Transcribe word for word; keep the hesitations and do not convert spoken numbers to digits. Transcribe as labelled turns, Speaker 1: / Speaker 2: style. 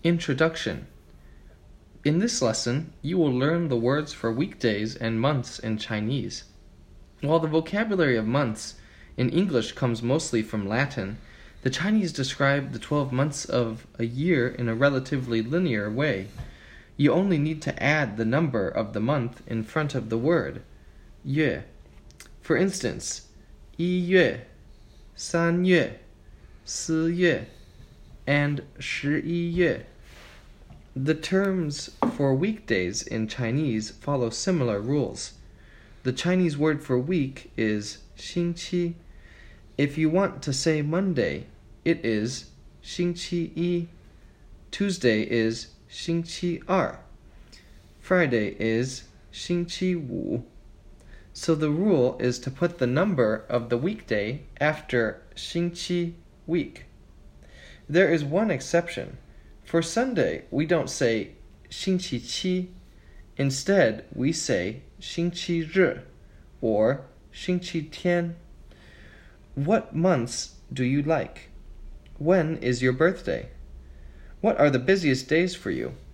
Speaker 1: Introduction. In this lesson, you will learn the words for weekdays and months in Chinese. While the vocabulary of months in English comes mostly from Latin, the Chinese describe the twelve months of a year in a relatively linear way. You only need to add the number of the month in front of the word, 月. For instance, 一月, 三月, 四月, and 十一月. The terms for weekdays in Chinese follow similar rules. The Chinese word for week is 星期. If you want to say Monday, it is 星期一. Tuesday is 星期二. Friday is 星期五. So the rule is to put the number of the weekday after 星期, week. There is one exception. For Sunday, we don't say 星期七. Instead, we say 星期日 or 星期天. What months do you like? When is your birthday? What are the busiest days for you?